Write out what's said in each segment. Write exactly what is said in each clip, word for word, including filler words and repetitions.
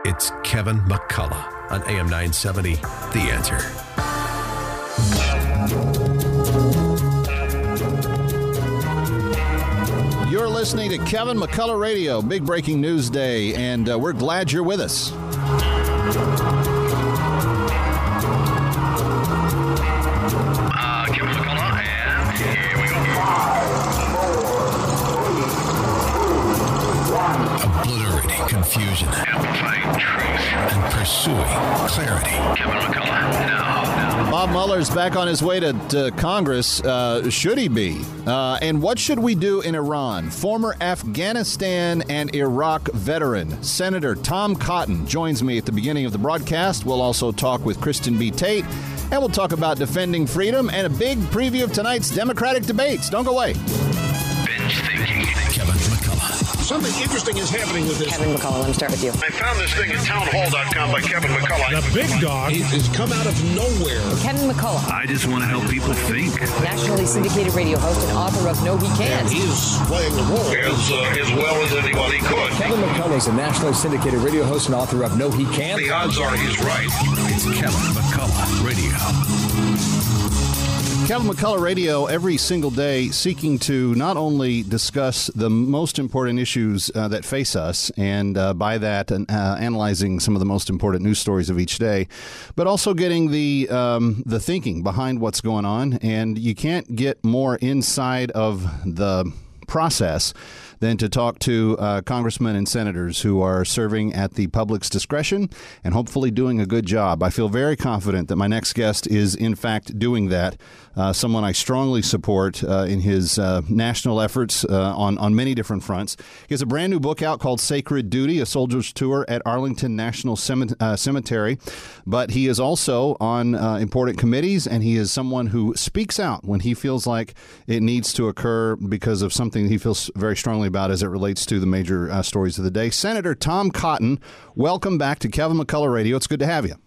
It's Kevin McCullough on A M nine seventy, The Answer. You're listening to Kevin McCullough Radio, big breaking news day, and uh, we're glad you're with us. Uh, Kevin McCullough, and here we go. Obliterating confusion. Amplifying truth. And pursuing clarity. Kevin McCullough, now, now. Bob Mueller's back on his way to, to Congress. Uh, should he be? Uh, and what should we do in Iran? Former Afghanistan and Iraq veteran Senator Tom Cotton joins me at the beginning of the broadcast. We'll also talk with Kristen B. Tate, and we'll talk about defending freedom and a big preview of tonight's Democratic debates. Don't go away. Binge thinking. Kevin McCullough. Something interesting is happening with this. Kevin McCullough, let me start with you. I found this thing at townhall dot com by Kevin McCullough. The big dog has come out of nowhere. Kevin McCullough, I just want to help people think. nationally syndicated radio host and author of No He Can't. He is playing the role as, uh, as well as anybody could. Kevin McCullough is a nationally syndicated radio host and author of No He Can't. The odds are he's right. It's Kevin McCullough Radio. Kevin McCullough Radio, every single day seeking to not only discuss the most important issues uh, that face us, and uh, by that uh, analyzing some of the most important news stories of each day, but also getting the um, the thinking behind what's going on. And you can't get more inside of the process than to talk to uh, congressmen and senators who are serving at the public's discretion and hopefully doing a good job. I feel very confident that my next guest is, in fact, doing that. Uh, someone I strongly support uh, in his uh, national efforts uh, on, on many different fronts. He has a brand new book out called Sacred Duty, A Soldier's Tour at Arlington National Cem- uh, Cemetery. But he is also on uh, important committees, and he is someone who speaks out when he feels like it needs to occur because of something he feels very strongly about as it relates to the major uh, stories of the day. Senator Tom Cotton, welcome back to Kevin McCullough Radio. It's good to have you.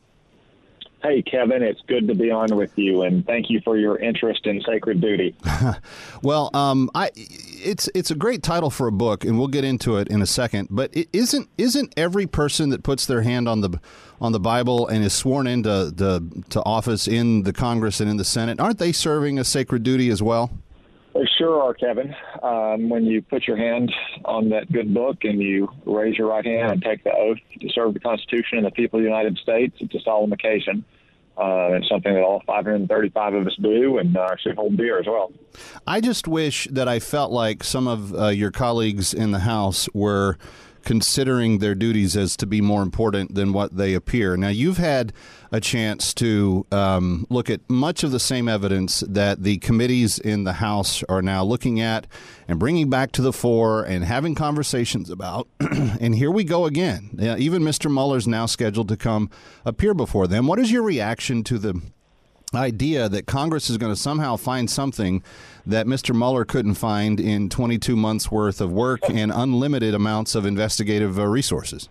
Hey, Kevin, it's good to be on with you, and thank you for your interest in Sacred Duty. Well, um, I it's it's a great title for a book, and we'll get into it in a second. But it isn't isn't every person that puts their hand on the on the Bible and is sworn into the, to office in the Congress and in the Senate, aren't they serving a sacred duty as well? They sure are, Kevin. Um, when you put your hand on that good book and you raise your right hand and take the oath to serve the Constitution and the people of the United States, it's a solemn occasion. Uh, it's something that all five hundred thirty-five of us do and uh, should hold dear as well. I just wish that I felt like some of uh, your colleagues in the House were considering their duties as to be more important than what they appear. Now, you've had a chance to um, look at much of the same evidence that the committees in the House are now looking at and bringing back to the fore and having conversations about. And here we go again. Uh, even Mister Mueller's now scheduled to come appear before them. What is your reaction to the idea that Congress is going to somehow find something that Mister Mueller couldn't find in twenty-two months worth of work and unlimited amounts of investigative uh, resources?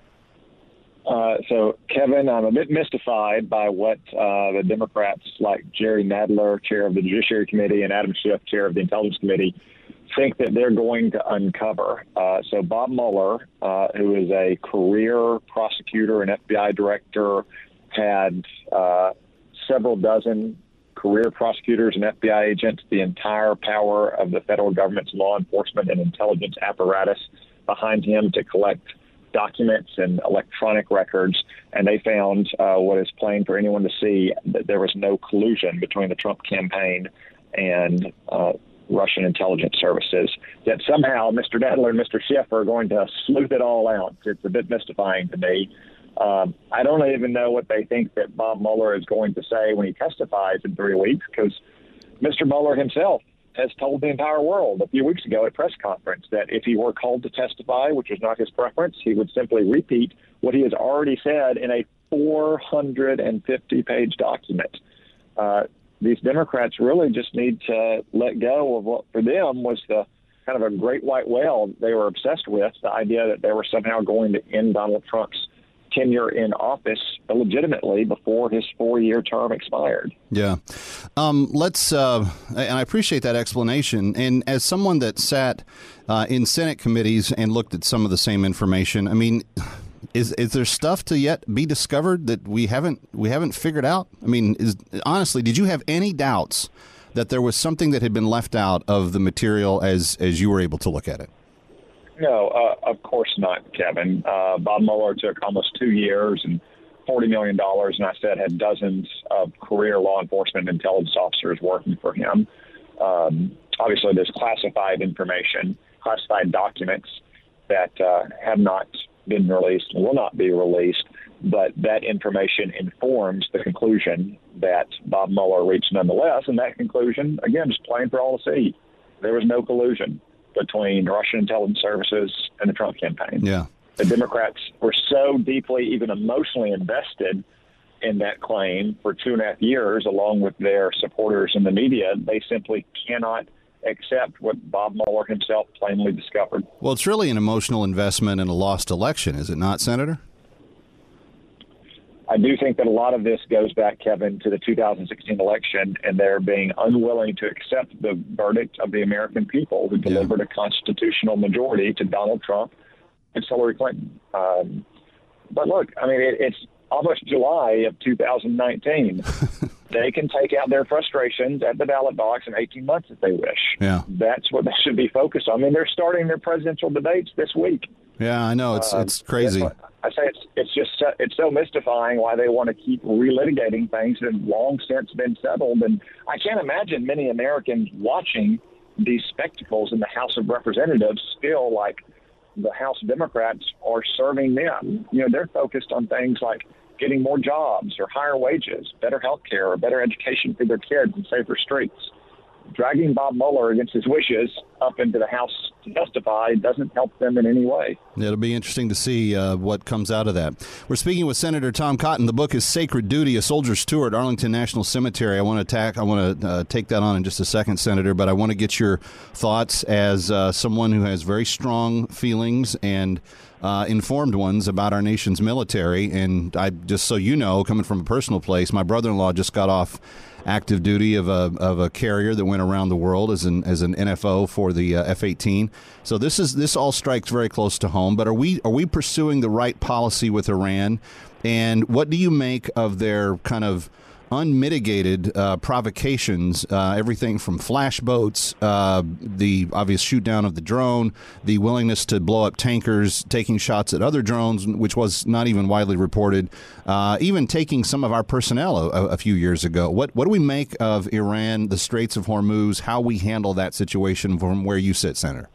Uh, so, Kevin, I'm a bit mystified by what uh, the Democrats like Jerry Nadler, chair of the Judiciary Committee, and Adam Schiff, chair of the Intelligence Committee, think that they're going to uncover. Uh, so Bob Mueller, uh, who is a career prosecutor and F B I director, had uh, several dozen career prosecutors and F B I agents, the entire power of the federal government's law enforcement and intelligence apparatus behind him to collect documents and electronic records, and they found uh, what is plain for anyone to see, that there was no collusion between the Trump campaign and uh, Russian intelligence services. Yet somehow Mister Nadler and Mister Schiff are going to sleuth it all out. It's a bit mystifying to me. Um, I don't even know what they think that Bob Mueller is going to say when he testifies in three weeks, because Mister Mueller himself has told the entire world a few weeks ago at a press conference that if he were called to testify, which was not his preference, he would simply repeat what he has already said in a four hundred fifty page document. Uh, these Democrats really just need to let go of what for them was the kind of a great white whale they were obsessed with, the idea that they were somehow going to end Donald Trump's tenure in office illegitimately before his four-year term expired. Yeah. Um, let's, uh, and I appreciate that explanation. And as someone that sat uh, in Senate committees and looked at some of the same information, I mean, is is there stuff to yet be discovered that we haven't we haven't figured out? I mean, is, honestly, did you have any doubts that there was something that had been left out of the material as as you were able to look at it? No, uh, of course not, Kevin. Uh, Bob Mueller took almost two years and forty million dollars, and I said had dozens of career law enforcement intelligence officers working for him. Um, obviously, there's classified information, classified documents that uh, have not been released and will not be released, but that information informs the conclusion that Bob Mueller reached nonetheless, and that conclusion, again, is plain for all to see. There was no collusion between Russian intelligence services and the Trump campaign. Yeah. The Democrats were so deeply, even emotionally invested in that claim for two and a half years, along with their supporters in the media, they simply cannot accept what Bob Mueller himself plainly discovered. Well, it's really an emotional investment in a lost election, is it not, Senator? I do think that a lot of this goes back, Kevin, to the two thousand sixteen election, and they're being unwilling to accept the verdict of the American people who delivered yeah. a constitutional majority to Donald Trump and Hillary Clinton. Um, but look, I mean, it, it's almost July of two thousand nineteen. They can take out their frustrations at the ballot box in eighteen months if they wish. Yeah. That's what they should be focused on. I mean, they're starting their presidential debates this week. Yeah, I know. It's um, it's crazy. I say it's it's just so, it's so mystifying why they want to keep relitigating things that have long since been settled. And I can't imagine many Americans watching these spectacles in the House of Representatives feel like the House Democrats are serving them. You know, they're focused on things like getting more jobs or higher wages, better health care, or better education for their kids and safer streets. Dragging Bob Mueller against his wishes up into the House to testify doesn't help them in any way. It'll be interesting to see uh, what comes out of that. We're speaking with Senator Tom Cotton. The book is Sacred Duty, A Soldier's Tour at Arlington National Cemetery. I want to attack, I want to uh, take that on in just a second, Senator, but I want to get your thoughts as uh, someone who has very strong feelings and uh, informed ones about our nation's military. And I just so you know, coming from a personal place, my brother-in-law just got off active duty of a of a carrier that went around the world as an as an N F O for the uh, F eighteen. So this is this all strikes very close to home. But are we are we pursuing the right policy with Iran? And what do you make of their kind of unmitigated uh, provocations? Uh, everything from flash boats, uh, the obvious shoot down of the drone, the willingness to blow up tankers, taking shots at other drones, which was not even widely reported, uh, even taking some of our personnel a, a few years ago. What what do we make of Iran, the Straits of Hormuz, how we handle that situation from where you sit, Senator?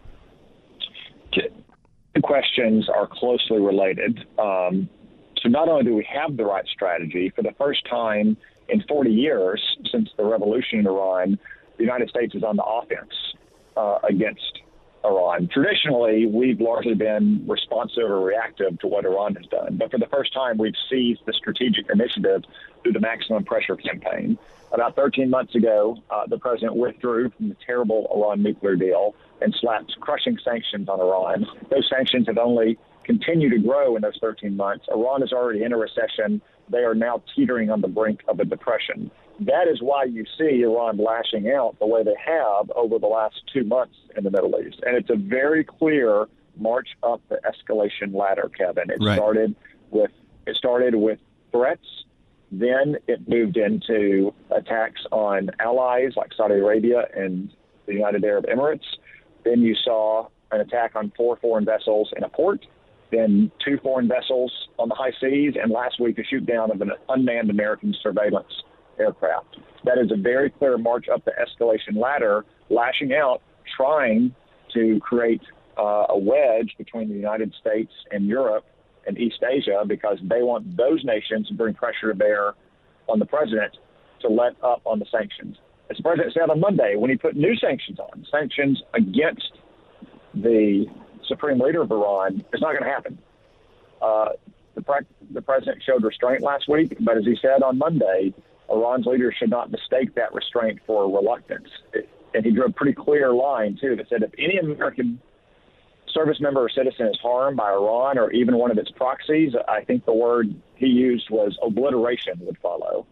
The questions are closely related. Um, so not only do we have the right strategy, for the first time in forty years since the revolution in Iran, the United States is on the offense uh, against Iran. Traditionally, we've largely been responsive or reactive to what Iran has done. But for the first time, we've seized the strategic initiative through the maximum pressure campaign. About thirteen months ago, uh, the president withdrew from the terrible Iran nuclear deal and slapped crushing sanctions on Iran. Those sanctions have only continued to grow in those thirteen months. Iran is already in a recession. They are now teetering on the brink of a depression. That is why you see Iran lashing out the way they have over the last two months in the Middle East. And it's a very clear march up the escalation ladder, Kevin. It right. started with it started with threats. Then it moved into attacks on allies like Saudi Arabia and the United Arab Emirates. Then you saw an attack on four foreign vessels in a port. Then two foreign vessels on the high seas, and last week a shoot down of an unmanned American surveillance aircraft. That is a very clear march up the escalation ladder, lashing out, trying to create uh, a wedge between the United States and Europe and East Asia, because they want those nations to bring pressure to bear on the president to let up on the sanctions. As the president said on Monday, when he put new sanctions on, sanctions against the supreme leader of Iran, it's not going to happen. Uh, the, pre- the president showed restraint last week, but as he said on Monday, Iran's leaders should not mistake that restraint for reluctance. It, and he drew a pretty clear line, too, that said if any American service member or citizen is harmed by Iran or even one of its proxies, I think the word he used was obliteration would follow.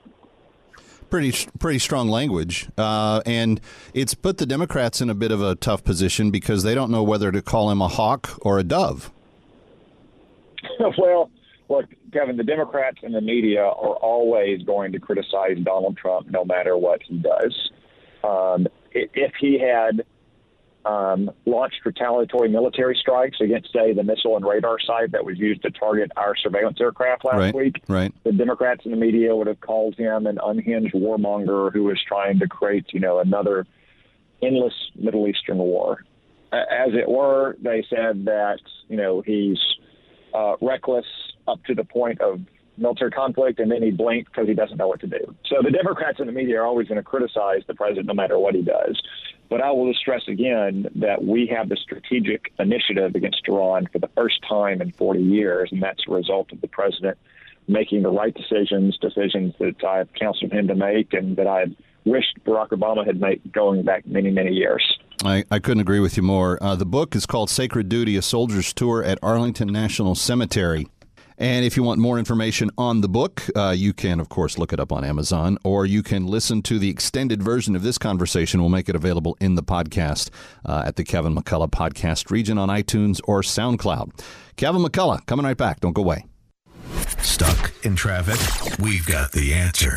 Pretty pretty strong language, uh, and it's put the Democrats in a bit of a tough position because they don't know whether to call him a hawk or a dove. Well, look, Kevin, the Democrats and the media are always going to criticize Donald Trump no matter what he does. Um, if he had um, launched retaliatory military strikes against, say, the missile and radar site that was used to target our surveillance aircraft last right, week, right. the Democrats and the media would have called him an unhinged warmonger who was trying to create, you know, another endless Middle Eastern war. As it were, they said that, you know, he's uh, reckless up to the point of military conflict, and then he blinked because he doesn't know what to do. So the Democrats and the media are always going to criticize the president no matter what he does. But I will just stress again that we have the strategic initiative against Iran for the first time in forty years, and that's a result of the president making the right decisions, decisions that I've counseled him to make and that I wished Barack Obama had made going back many, many years. I, I couldn't agree with you more. Uh, the book is called Sacred Duty, A Soldier's Tour at Arlington National Cemetery. And if you want more information on the book, uh, you can, of course, look it up on Amazon, or you can listen to the extended version of this conversation. We'll make it available in the podcast uh, at the Kevin McCullough Podcast region on iTunes or SoundCloud. Kevin McCullough, coming right back. Don't go away. Stuck in traffic? We've got the answer.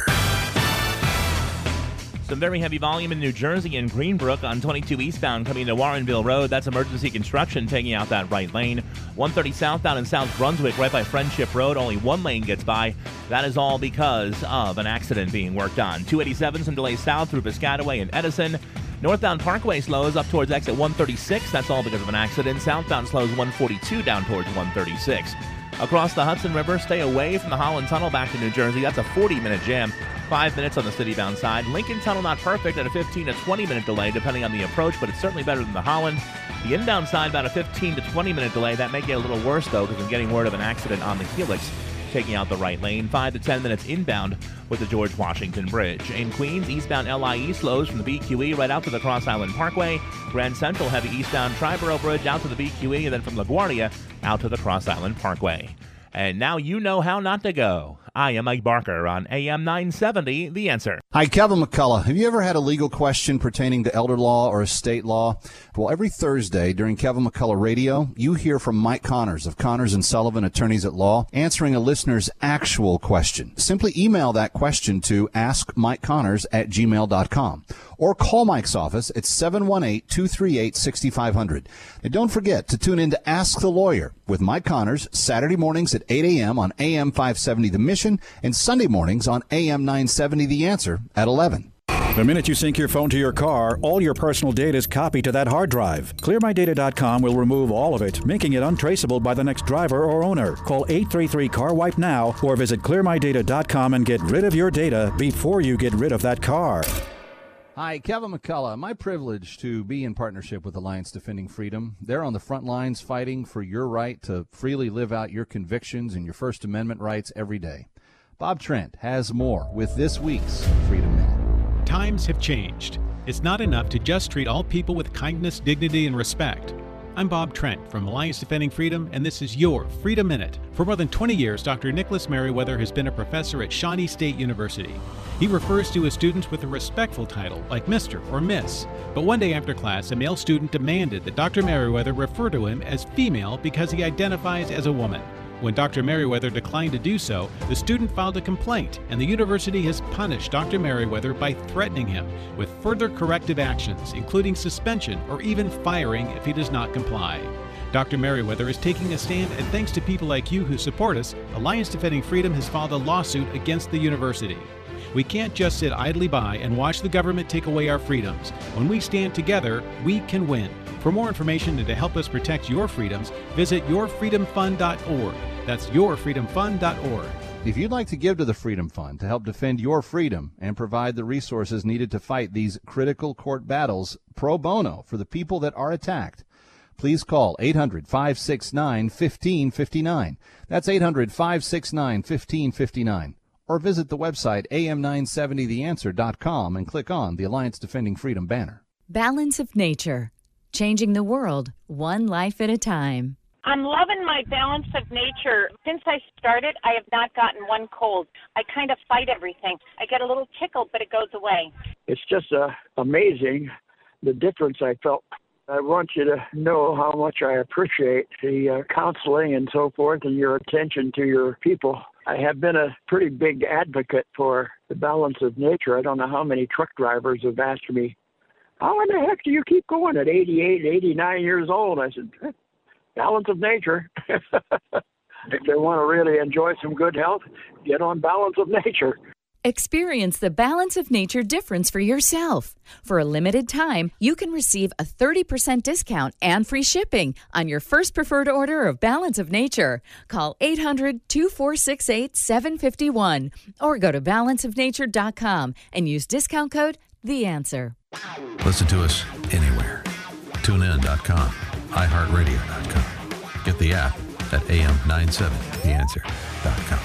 Some very heavy volume in New Jersey and Greenbrook on twenty-two eastbound coming to Warrenville Road. That's emergency construction taking out that right lane. one thirty southbound in South Brunswick right by Friendship Road. Only one lane gets by. That is all because of an accident being worked on. two eighty-seven, some delays south through Piscataway and Edison. Northbound Parkway slows up towards exit one thirty-six. That's all because of an accident. Southbound slows one forty-two down towards one thirty-six. Across the Hudson River, stay away from the Holland Tunnel back to New Jersey. That's a forty-minute jam. Five minutes on the city-bound side. Lincoln Tunnel not perfect at a fifteen to twenty minute delay depending on the approach, but it's certainly better than the Holland. The inbound side about a fifteen to twenty minute delay. That may get a little worse, though, because I'm getting word of an accident on the Helix taking out the right lane. Five to ten minutes inbound with the George Washington Bridge. In Queens, eastbound L I E slows from the B Q E right out to the Cross Island Parkway. Grand Central heavy eastbound Triborough Bridge out to the B Q E, and then from LaGuardia out to the Cross Island Parkway. And now you know how not to go. I am Mike Barker on A M nine seventy, The Answer. Hi, Kevin McCullough. Have you ever had a legal question pertaining to elder law or estate law? Well, every Thursday during Kevin McCullough Radio, you hear from Mike Connors of Connors and Sullivan Attorneys at Law, answering a listener's actual question. Simply email that question to ask mike connors at gmail dot com or call Mike's office at seven one eight, two three eight, six five zero zero. And don't forget to tune in to Ask the Lawyer with Mike Connors Saturday mornings at eight a.m. on A M five seventy The Mission and Sunday mornings on A M nine seventy The Answer at eleven. The minute you sync your phone to your car, all your personal data is copied to that hard drive. clear my data dot com will remove all of it, making it untraceable by the next driver or owner. Call eight three three, C A R wipe now or visit clear my data dot com and get rid of your data before you get rid of that car. Hi, Kevin McCullough. My privilege to be in partnership with Alliance Defending Freedom. They're on the front lines fighting for your right to freely live out your convictions and your First Amendment rights every day. Bob Trent has more with this week's Freedom Minute. Times have changed. It's not enough to just treat all people with kindness, dignity, and respect. I'm Bob Trent from Alliance Defending Freedom, and this is your Freedom Minute. For more than twenty years, Doctor Nicholas Merriweather has been a professor at Shawnee State University. He refers to his students with a respectful title, like Mister or Miss. But one day after class, a male student demanded that Doctor Merriweather refer to him as female because he identifies as a woman. When Doctor Merriweather declined to do so, the student filed a complaint, and the university has punished Doctor Merriweather by threatening him with further corrective actions, including suspension or even firing if he does not comply. Doctor Merriweather is taking a stand, and thanks to people like you who support us, Alliance Defending Freedom has filed a lawsuit against the university. We can't just sit idly by and watch the government take away our freedoms. When we stand together, we can win. For more information and to help us protect your freedoms, visit your freedom fund dot org. That's your freedom fund dot org. If you'd like to give to the Freedom Fund to help defend your freedom and provide the resources needed to fight these critical court battles pro bono for the people that are attacked, please call eight hundred, five six nine, one five five nine. That's eight hundred, five six nine, one five five nine. Or visit the website A M nine seventy the answer dot com and click on the Alliance Defending Freedom banner. Balance of Nature. Changing the world, one life at a time. I'm loving my Balance of Nature. Since I started, I have not gotten one cold. I kind of fight everything. I get a little tickle, but it goes away. It's just uh, amazing the difference I felt I want you to know how much I appreciate the uh, counseling and so forth and your attention to your people. I have been a pretty big advocate for the balance of nature. I don't know how many truck drivers have asked me, how in the heck do you keep going at eighty-eight, eighty-nine years old? I said, balance of nature. If they want to really enjoy some good health, get on balance of nature. Experience the Balance of Nature difference for yourself. For a limited time, you can receive a thirty percent discount and free shipping on your first preferred order of Balance of Nature. Call eight hundred, two four six eight, seven five one or go to balance of nature dot com and use discount code The Answer. Listen to us anywhere. tune in dot com, i heart radio dot com. Get the app at A M ninety-seven the answer dot com.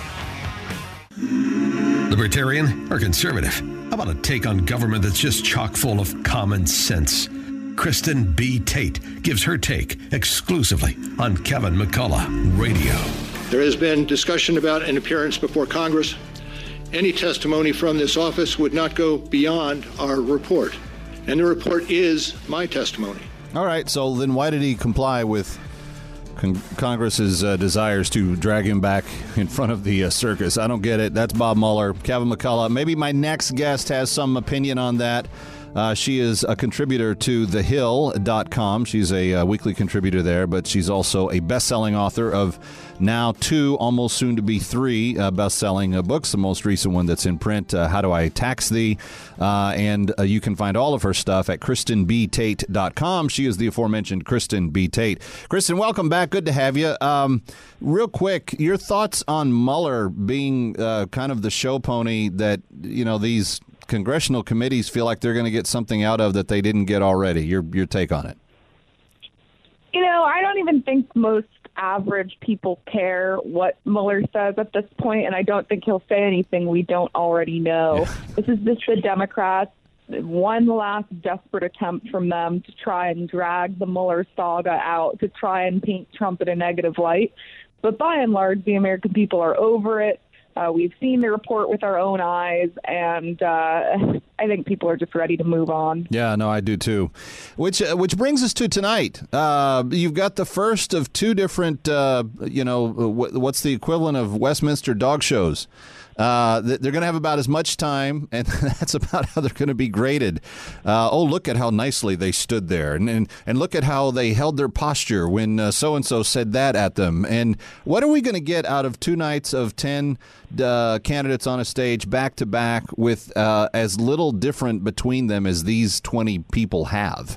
Libertarian or conservative? How about a take on government that's just chock full of common sense? Kristen B. Tate gives her take exclusively on Kevin McCullough Radio. There has been discussion about an appearance before Congress. Any testimony from this office would not go beyond our report. And the report is my testimony. All right, so then why did he comply with Con- Congress's uh, desires to drag him back in front of the uh, circus? I don't get it. That's Bob Mueller. Kevin McCullough. Maybe my next guest has some opinion on that. Uh, she is a contributor to the hill dot com. She's a uh, weekly contributor there, but she's also a best-selling author of now two, almost soon to be three uh, best-selling uh, books. The most recent one that's in print, uh, How Do I Tax Thee? Uh, and uh, you can find all of her stuff at kristen b tate dot com. She is the aforementioned Kristen B. Tate. Kristen, welcome back. Good to have you. Um, real quick, your thoughts on Mueller being uh, kind of the show pony that, you know, these congressional committees feel like they're going to get something out of that they didn't get already. Your your take on it? You know, I don't even think most average people care what Mueller says at this point, and I don't think he'll say anything we don't already know. Yeah. This is just the Democrats, one last desperate attempt from them to try and drag the Mueller saga out, to try and paint Trump in a negative light. But by and large, the American people are over it. Uh, we've seen the report with our own eyes, and uh, I think people are just ready to move on. Yeah, no, I do too. Which uh, which brings us to tonight. Uh, you've got the first of two different, uh, you know, w- what's the equivalent of Westminster dog shows. Uh, they're going to have about as much time, and that's about how they're going to be graded. Uh, oh, look at how nicely they stood there, and and, and look at how they held their posture when uh, so-and-so said that at them. And what are we going to get out of two nights of ten uh, candidates on a stage back-to-back with uh, as little different between them as these twenty people have?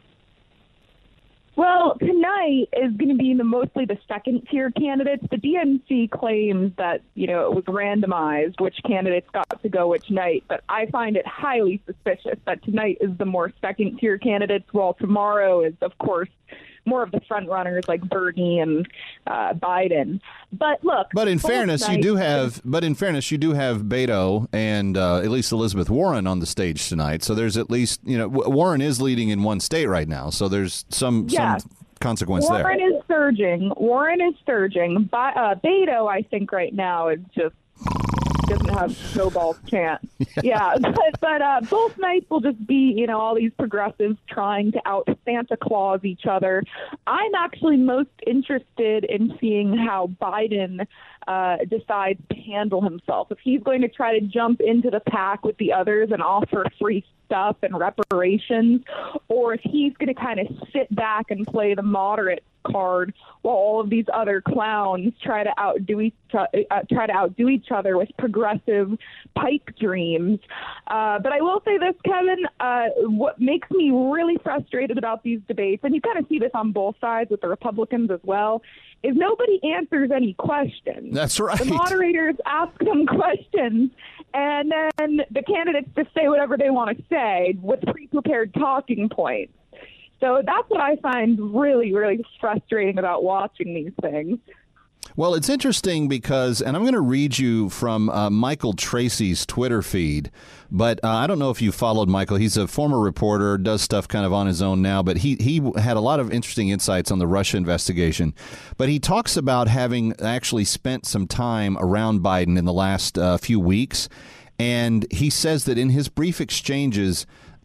Well, tonight is going to be the mostly the second-tier candidates. The D N C claims that, you know, it was randomized which candidates got to go which night, but I find it highly suspicious that tonight is the more second-tier candidates, while tomorrow is, of course, more of the front runners like Bernie and uh, Biden. But look, but in fairness, night, you do have. But in fairness, you do have Beto and uh, at least Elizabeth Warren on the stage tonight. So there's at least, you know, Warren is leading in one state right now. So there's some yes. some consequence Warren there. Warren is surging. Warren is surging. But, uh, Beto, I think right now is just doesn't have snowball's chance. Yeah, but, but uh, both nights will just be, you know, all these progressives trying to out Santa Claus each other. I'm actually most interested in seeing how Biden uh, decides to handle himself. If he's going to try to jump into the pack with the others and offer free stuff and reparations, or if he's going to kind of sit back and play the moderate card while all of these other clowns try to outdo each uh, try to outdo each other with progressive pipe dreams. Uh, but I will say this, Kevin, uh, what makes me really frustrated about these debates, and you kind of see this on both sides with the Republicans as well, is nobody answers any questions. That's right. The moderators ask them questions, and then the candidates just say whatever they want to say with pre-prepared talking points. So that's what I find really, really frustrating about watching these things. Well, it's interesting because, and I'm going to read you from uh, Michael Tracy's Twitter feed, but uh, I don't know if you followed Michael. He's a former reporter, does stuff kind of on his own now, but he, he had a lot of interesting insights on the Russia investigation. But he talks about having actually spent some time around Biden in the last uh, few weeks, and he says that in his brief exchanges,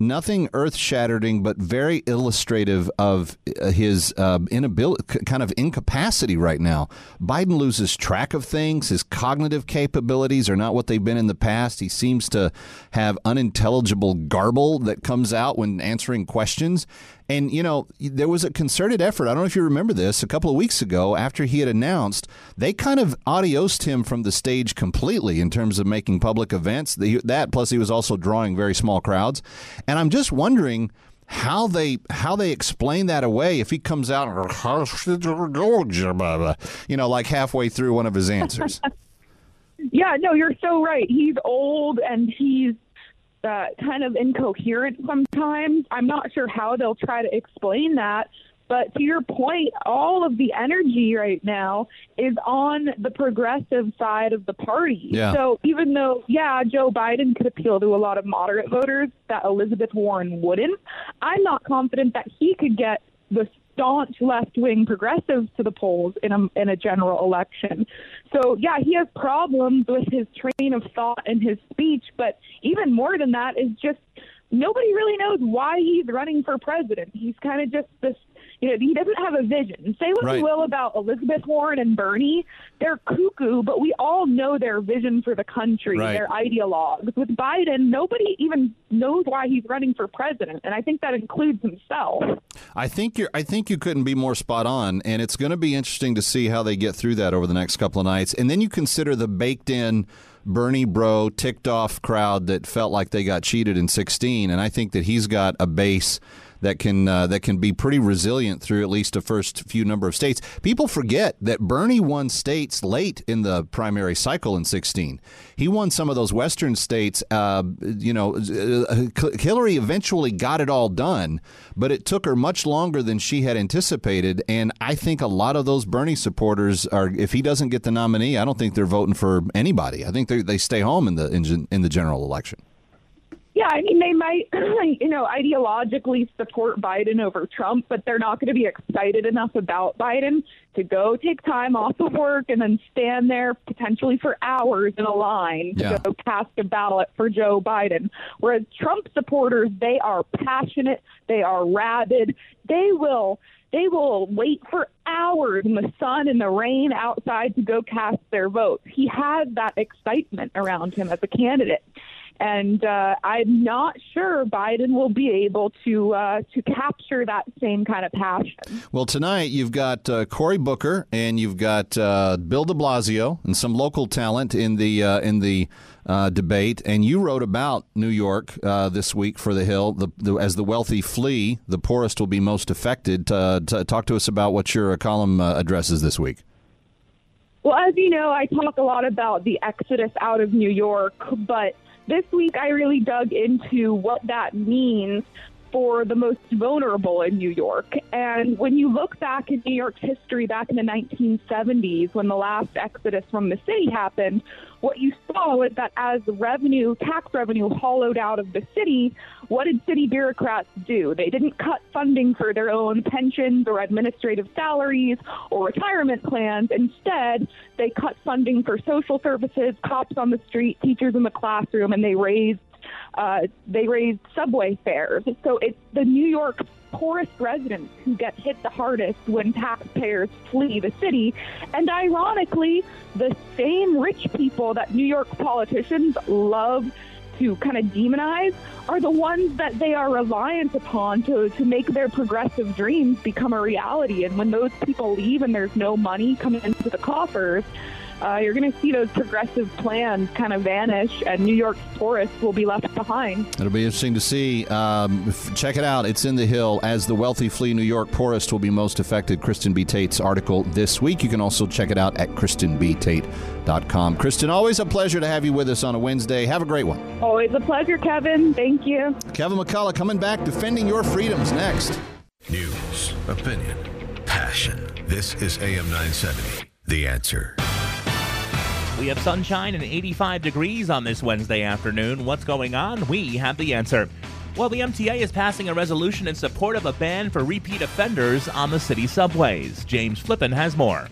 nothing earth-shattering, but very illustrative of uh, his uh, inability, kind of incapacity right now. Biden loses track of things. His cognitive capabilities are not what they've been in the past. He seems to have unintelligible garble that comes out when answering questions. And, you know, there was a concerted effort. I don't know if you remember this. A couple of weeks ago, after he had announced, they kind of adiosed him from the stage completely in terms of making public events. The, that plus he was also drawing very small crowds. And I'm just wondering how they how they explain that away if he comes out, you know, like halfway through one of his answers. Yeah, no, you're so right. He's old and he's Uh, kind of incoherent sometimes. I'm not sure how they'll try to explain that. But to your point, all of the energy right now is on the progressive side of the party. Yeah. So even though, yeah, Joe Biden could appeal to a lot of moderate voters that Elizabeth Warren wouldn't, I'm not confident that he could get the staunch left-wing progressives to the polls in a, in a general election. So, yeah, he has problems with his train of thought and his speech, but even more than that is just nobody really knows why he's running for president. He's kind of just this, you know, he doesn't have a vision. Say what Right. you will about Elizabeth Warren and Bernie. They're cuckoo, but we all know their vision for the country, Right. their ideologues. With Biden, nobody even knows why he's running for president, and I think that includes himself. I think you're. I think you couldn't be more spot on, and it's going to be interesting to see how they get through that over the next couple of nights. And then you consider the baked-in Bernie bro ticked off crowd that felt like they got cheated in sixteen, and I think that he's got a base that can uh, that can be pretty resilient through at least the first few number of states. People forget that Bernie won states late in the primary cycle in sixteen. He won some of those western states. Uh, you know, Hillary eventually got it all done, but it took her much longer than she had anticipated. And I think a lot of those Bernie supporters are, if he doesn't get the nominee, I don't think they're voting for anybody. I think they they stay home in the in, in the general election. Yeah, I mean, they might, you know, ideologically support Biden over Trump, but they're not going to be excited enough about Biden to go take time off of work and then stand there potentially for hours in a line to Yeah. go cast a ballot for Joe Biden. Whereas Trump supporters, they are passionate, they are rabid, they will they will wait for hours in the sun and the rain outside to go cast their votes. He has that excitement around him as a candidate. And uh, I'm not sure Biden will be able to uh, to capture that same kind of passion. Well, tonight you've got uh, Cory Booker and you've got uh, Bill de Blasio and some local talent in the uh, in the uh, debate. And you wrote about New York uh, this week for The Hill. The, the, as the wealthy flee, the poorest will be most affected. Uh, to talk to us about what your column uh, addresses this week. Well, as you know, I talk a lot about the exodus out of New York, but this week I really dug into what that means for the most vulnerable in New York. And when you look back in New York's history back in the nineteen seventies, when the last exodus from the city happened, what you saw was that as the revenue, tax revenue hollowed out of the city, what did city bureaucrats do? They didn't cut funding for their own pensions or administrative salaries or retirement plans. Instead, they cut funding for social services, cops on the street, teachers in the classroom, and they raised Uh, they raised subway fares. So it's the New York poorest residents who get hit the hardest when taxpayers flee the city. And ironically, the same rich people that New York politicians love to kind of demonize are the ones that they are reliant upon to, to make their progressive dreams become a reality. And when those people leave and there's no money coming into the coffers, Uh, you're going to see those progressive plans kind of vanish, and New York's tourists will be left behind. It'll be interesting to see. Um, f- check it out. It's in The Hill. As the wealthy flee, New York poorest will be most affected. Kristen B. Tate's article this week. You can also check it out at kristen b tate dot com. Kristen, always a pleasure to have you with us on a Wednesday. Have a great one. Always a pleasure, Kevin. Thank you. Kevin McCullough coming back, defending your freedoms next. News, opinion, passion. This is A M nine seventy, The Answer. We have sunshine and eighty-five degrees on this Wednesday afternoon. What's going on? We have the answer. Well, the M T A is passing a resolution in support of a ban for repeat offenders on the city subways. James Flippin has more.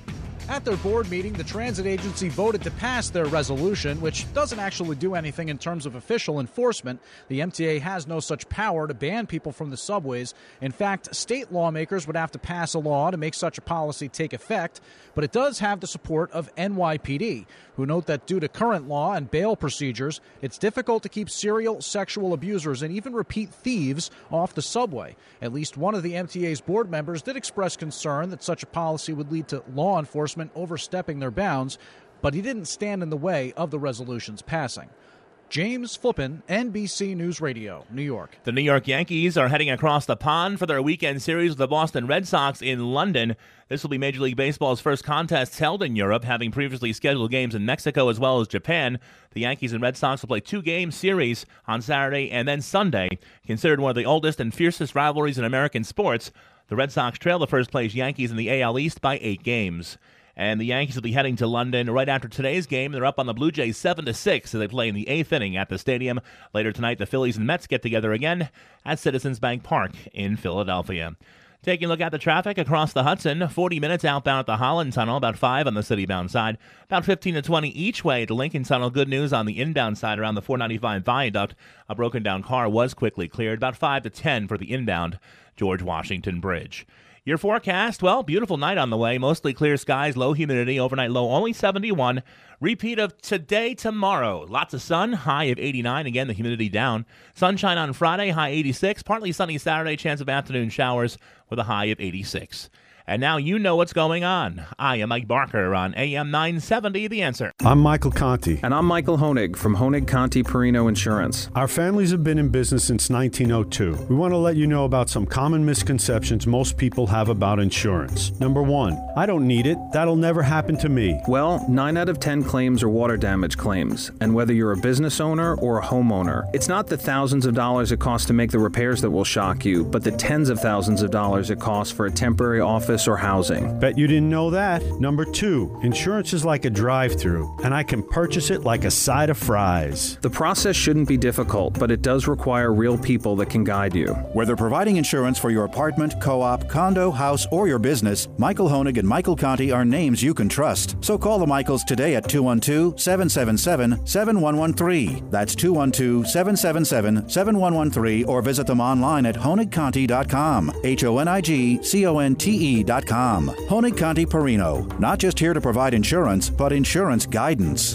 At their board meeting, the transit agency voted to pass their resolution, which doesn't actually do anything in terms of official enforcement. The M T A has no such power to ban people from the subways. In fact, state lawmakers would have to pass a law to make such a policy take effect, but it does have the support of N Y P D, who note that due to current law and bail procedures, it's difficult to keep serial sexual abusers and even repeat thieves off the subway. At least one of the M T A's board members did express concern that such a policy would lead to law enforcement overstepping their bounds, but he didn't stand in the way of the resolution's passing. James Flippin, N B C News Radio, New York. The New York Yankees are heading across the pond for their weekend series with the Boston Red Sox in London. This will be Major League Baseball's first contests held in Europe, having previously scheduled games in Mexico as well as Japan. The Yankees and Red Sox will play two-game series on Saturday and then Sunday. Considered one of the oldest and fiercest rivalries in American sports, the Red Sox trail the first-place Yankees in the A L East by eight games. And the Yankees will be heading to London right after today's game. They're up on the Blue Jays seven to six as they play in the eighth inning at the stadium. Later tonight, the Phillies and Mets get together again at Citizens Bank Park in Philadelphia. Taking a look at the traffic across the Hudson, forty minutes outbound at the Holland Tunnel, about five on the city-bound side, about fifteen to twenty each way at the Lincoln Tunnel. Good news on the inbound side around the four ninety-five viaduct. A broken-down car was quickly cleared, about five to ten for the inbound George Washington Bridge. Your forecast, well, beautiful night on the way. Mostly clear skies, low humidity, overnight low only seventy-one. Repeat of today, tomorrow. Lots of sun, high of eighty-nine. Again, the humidity down. Sunshine on Friday, high eighty-six. Partly sunny Saturday, chance of afternoon showers with a high of eighty-six. And now you know what's going on. I am Mike Barker on A M nine seventy, The Answer. I'm Michael Conti. And I'm Michael Honig from Honig Conti Perino Insurance. Our families have been in business since nineteen oh two. We want to let you know about some common misconceptions most people have about insurance. Number one, I don't need it. That'll never happen to me. Well, nine out of ten claims are water damage claims. And whether you're a business owner or a homeowner, it's not the thousands of dollars it costs to make the repairs that will shock you, but the tens of thousands of dollars it costs for a temporary office or housing. Bet you didn't know that. Number two, insurance is like a drive-through, and I can purchase it like a side of fries. The process shouldn't be difficult, but it does require real people that can guide you. Whether providing insurance for your apartment, co-op, condo, house, or your business, Michael Honig and Michael Conti are names you can trust. So call the Michaels today at two one two, seven seven seven, seven one one three. That's two one two, seven seven seven, seven one one three, or visit them online at honig conti dot com. H O N I G C O N T E dot com. Honig Conti Perino, not just here to provide insurance, but insurance guidance.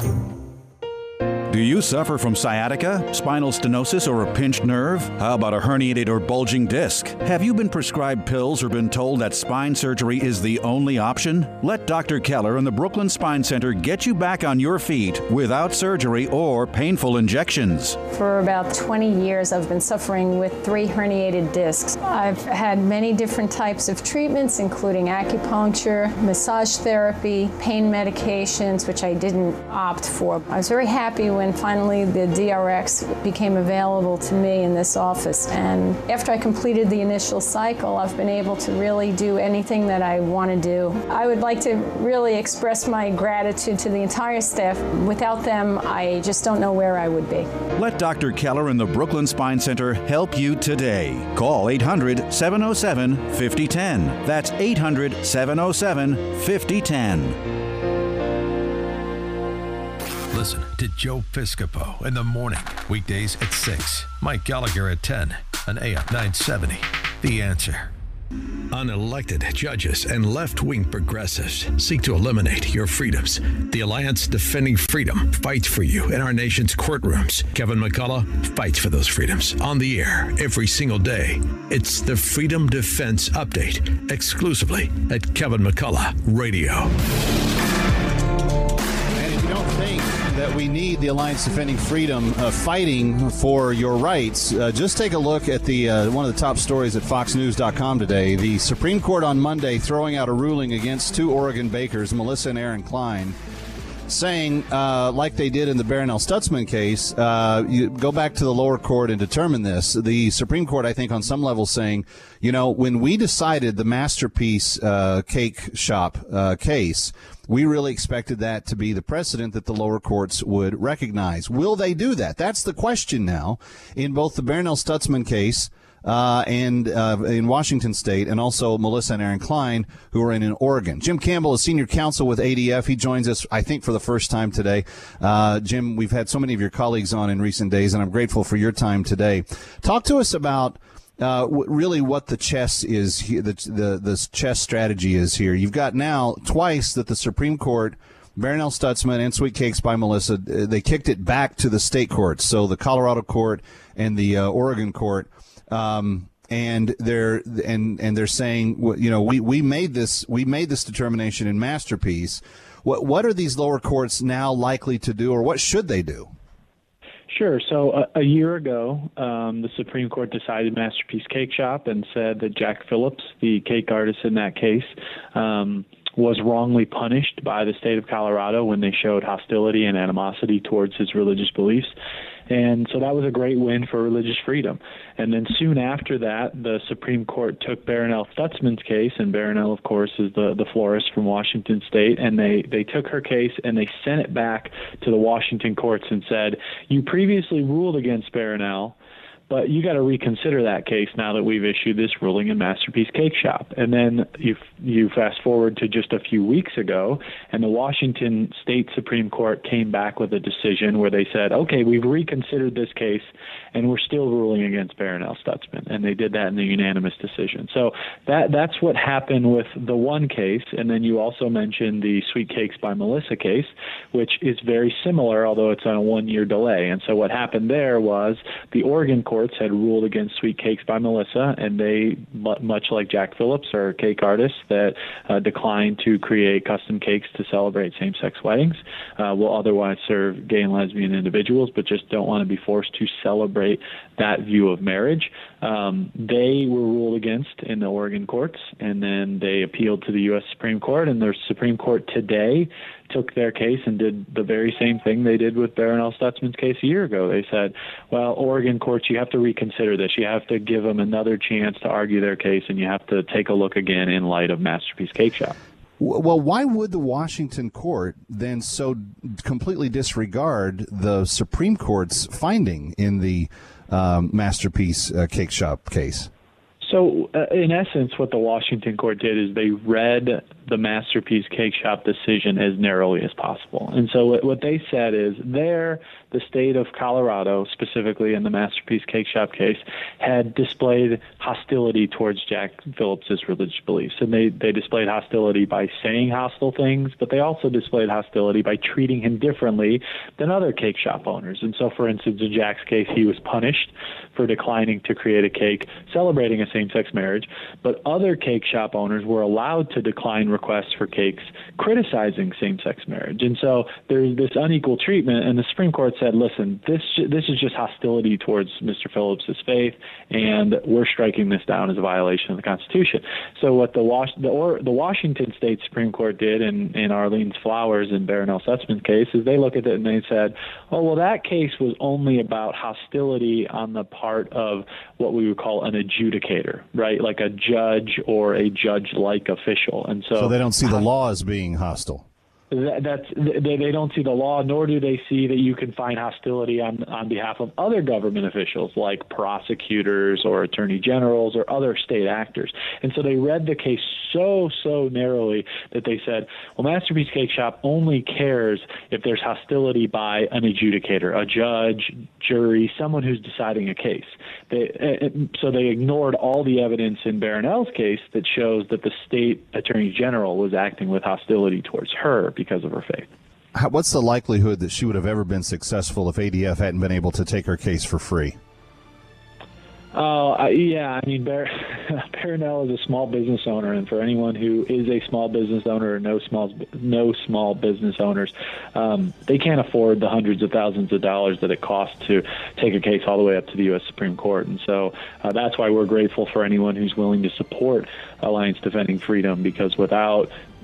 Do you suffer from sciatica, spinal stenosis, or a pinched nerve? How about a herniated or bulging disc? Have you been prescribed pills or been told that spine surgery is the only option? Let Doctor Keller and the Brooklyn Spine Center get you back on your feet without surgery or painful injections. For about twenty years, I've been suffering with three herniated discs. I've had many different types of treatments, including acupuncture, massage therapy, pain medications, which I didn't opt for. I was very happy when finally the D R X became available to me in this office. And after I completed the initial cycle, I've been able to really do anything that I want to do. I would like to really express my gratitude to the entire staff. Without them, I just don't know where I would be. Let Doctor Keller and the Brooklyn Spine Center help you today. Call eight hundred, seven oh seven, five oh one oh. That's eight hundred, seven oh seven, five oh one oh. Listen to Joe Piscopo in the morning, weekdays at six. Mike Gallagher at ten on A M nine seventy. The Answer. Unelected judges and left-wing progressives seek to eliminate your freedoms. The Alliance Defending Freedom fights for you in our nation's courtrooms. Kevin McCullough fights for those freedoms on the air every single day. It's the Freedom Defense Update, exclusively at Kevin McCullough Radio. That we need the Alliance Defending Freedom uh, fighting for your rights. Uh, just take a look at the uh, one of the top stories at fox news dot com today. The Supreme Court on Monday throwing out a ruling against two Oregon bakers, Melissa and Aaron Klein, saying, uh, like they did in the Barronelle Stutzman case, uh, you go back to the lower court and determine this. The Supreme Court, I think, on some level saying, you know, when we decided the Masterpiece uh, cake shop uh, case, We really expected that to be the precedent that the lower courts would recognize. Will they do that? That's the question now in both the Barronelle Stutzman case Uh, and uh, in Washington State, and also Melissa and Aaron Klein, who are in, in Oregon. Jim Campbell is senior counsel with A D F. He joins us, I think, for the first time today. Uh, Jim, we've had so many of your colleagues on in recent days, and I'm grateful for your time today. Talk to us about uh, w- really what the chess is, he- the, the the chess strategy is here. You've got now twice that the Supreme Court, Barronelle Stutzman and Sweet Cakes by Melissa, they kicked it back to the state courts, so the Colorado court and the uh, Oregon court. Um, and they're and and they're saying, you know, we, we made this we made this determination in Masterpiece. What what are these lower courts now likely to do, or what should they do? Sure. So a, a year ago, um, the Supreme Court decided Masterpiece Cake Shop and said that Jack Phillips, the cake artist in that case, um, was wrongly punished by the state of Colorado when they showed hostility and animosity towards his religious beliefs. And so that was a great win for religious freedom. And then soon after that, the Supreme Court took Barronelle Stutzman's case, and Barronelle, of course, is the, the florist from Washington State, and they, they took her case and they sent it back to the Washington courts and said, you previously ruled against Barronelle, but you got to reconsider that case now that we've issued this ruling in Masterpiece Cake Shop. And then you you fast forward to just a few weeks ago, and the Washington State Supreme Court came back with a decision where they said, okay, we've reconsidered this case, and we're still ruling against Barronelle Stutzman. And they did that in a unanimous decision. So that that's what happened with the one case. And then you also mentioned the Sweet Cakes by Melissa case, which is very similar, although it's on a one-year delay. And so what happened there was the Oregon court courts had ruled against Sweet Cakes by Melissa, and they, much like Jack Phillips, are cake artists that uh, decline to create custom cakes to celebrate same-sex weddings, uh, will otherwise serve gay and lesbian individuals, but just don't want to be forced to celebrate that view of marriage. Um, they were ruled against in the Oregon courts, and then they appealed to the U S Supreme Court, and the Supreme Court today took their case and did the very same thing they did with Barronelle Stutzman's case a year ago. They said, well, Oregon courts, you have to reconsider this. You have to give them another chance to argue their case, and you have to take a look again in light of Masterpiece Cake Shop. Well, why would the Washington court then so completely disregard the Supreme Court's finding in the um, Masterpiece uh, Cake Shop case? So, uh, in essence, what the Washington court did is they read the Masterpiece Cake Shop decision as narrowly as possible. And so what they said is there, the state of Colorado, specifically in the Masterpiece Cake Shop case, had displayed hostility towards Jack Phillips's religious beliefs. And they, they displayed hostility by saying hostile things, but they also displayed hostility by treating him differently than other cake shop owners. And so, for instance, in Jack's case, he was punished for declining to create a cake celebrating a same-sex marriage, but other cake shop owners were allowed to decline requests for cakes criticizing same-sex marriage. And so there's this unequal treatment, and the Supreme Court said, listen, this this is just hostility towards Mister Phillips's faith, and we're striking this down as a violation of the Constitution. So what the Was- the, or, the Washington State Supreme Court did in, in Arlene's Flowers and Barronelle Stutzman's case is they looked at it and they said, oh, well, that case was only about hostility on the part of what we would call an adjudicator, right, like a judge or a judge-like official. And so, so they don't see the law as being hostile. That, that's they, they don't see the law, nor do they see that you can find hostility on on behalf of other government officials like prosecutors or attorney generals or other state actors. And so they read the case so so narrowly that they said, well, Masterpiece Cake Shop only cares if there's hostility by an adjudicator, a judge, jury, someone who's deciding a case. They, so they ignored all the evidence in Barronelle's case that shows that the state attorney general was acting with hostility towards her because of her faith. How, what's the likelihood that she would have ever been successful if A D F hadn't been able to take her case for free? Oh, uh, yeah. I mean, Bar- Barronelle is a small business owner, and for anyone who is a small business owner or no small no small business owners, um, they can't afford the hundreds of thousands of dollars that it costs to take a case all the way up to the U S Supreme Court. And so uh, that's why we're grateful for anyone who's willing to support Alliance Defending Freedom, because without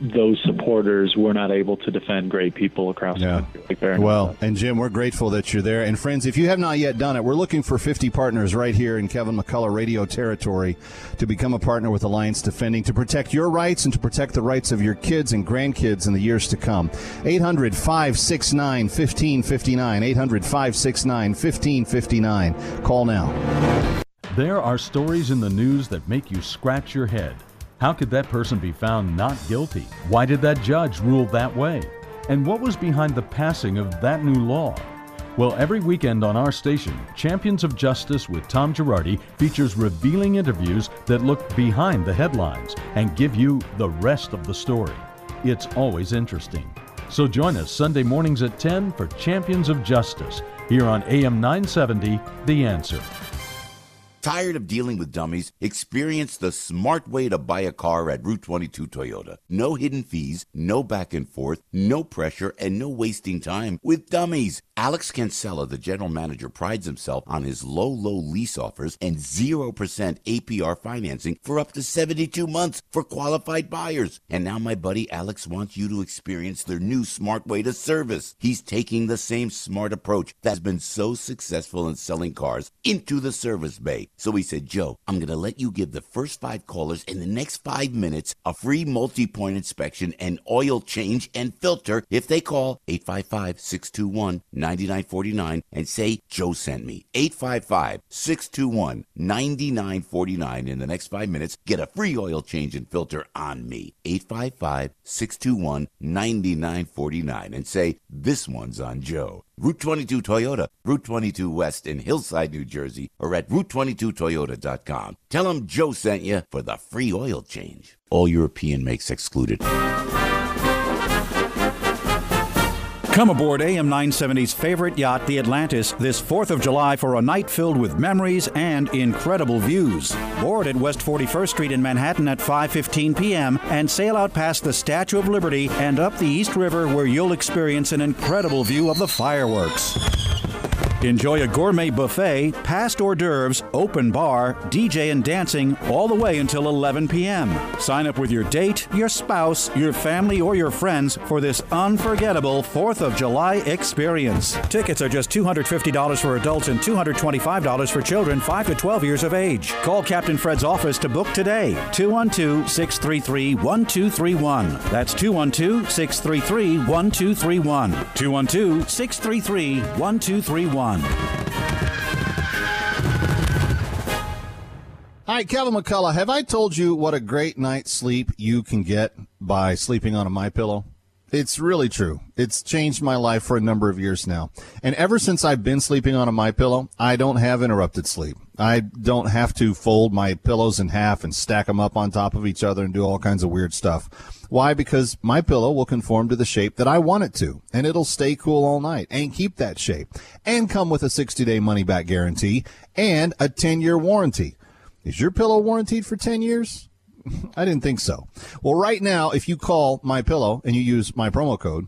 those supporters were not able to defend great people across Yeah. the country. Like Barron. Well, and Jim, we're grateful that you're there. And friends, if you have not yet done it, we're looking for fifty partners right here in Kevin McCullough radio territory to become a partner with Alliance Defending, to protect your rights and to protect the rights of your kids and grandkids in the years to come. eight hundred, five six nine, one five five nine. eight hundred, five six nine, one five five nine. Call now. There are stories in the news that make you scratch your head. How could that person be found not guilty? Why did that judge rule that way? And what was behind the passing of that new law? Well, every weekend on our station, Champions of Justice with Tom Girardi features revealing interviews that look behind the headlines and give you the rest of the story. It's always interesting. So join us Sunday mornings at ten for Champions of Justice here on A M nine seventy, The Answer. Tired of dealing with dummies? Experience the smart way to buy a car at Route twenty-two Toyota. No hidden fees, no back and forth, no pressure, and no wasting time with dummies. Alex Cancella, the general manager, prides himself on his low, low lease offers and zero percent A P R financing for up to seventy-two months for qualified buyers. And now my buddy Alex wants you to experience their new smart way to service. He's taking the same smart approach that's been so successful in selling cars into the service bay. So he said, Joe, I'm going to let you give the first five callers in the next five minutes a free multi-point inspection and oil change and filter if they call eight five five, six two one, nine nine four nine and say Joe sent me. eight five five, six two one, nine nine four nine. In the next five minutes, get a free oil change and filter on me. eight five five, six two one, nine nine four nine and say, this one's on Joe. Route twenty-two Toyota, Route twenty-two West in Hillside, New Jersey, or at route twenty-two toyota dot com. Tell them Joe sent you for the free oil change. All European makes excluded. Come aboard A M nine seventy's favorite yacht, the Atlantis, this fourth of July for a night filled with memories and incredible views. Board at West forty-first Street in Manhattan at five fifteen p.m. and sail out past the Statue of Liberty and up the East River where you'll experience an incredible view of the fireworks. Enjoy a gourmet buffet, past hors d'oeuvres, open bar, D J and dancing all the way until eleven p.m. Sign up with your date, your spouse, your family, or your friends for this unforgettable fourth of July experience. Tickets are just two hundred fifty dollars for adults and two hundred twenty-five dollars for children five to twelve years of age. Call Captain Fred's office to book today. two one two, six three three, one two three one. That's two one two, six three three, one two three one. two one two, six three three, one two three one. All right, Kevin McCullough, have I told you what a great night's sleep you can get by sleeping on a MyPillow? It's really true. It's changed my life for a number of years now. And ever since I've been sleeping on a MyPillow, I don't have interrupted sleep. I don't have to fold my pillows in half and stack them up on top of each other and do all kinds of weird stuff. Why? Because MyPillow will conform to the shape that I want it to, and it'll stay cool all night and keep that shape and come with a sixty-day money-back guarantee and a ten-year warranty. Is your pillow warranted for ten years? I didn't think so. Well, right now, if you call MyPillow and you use my promo code,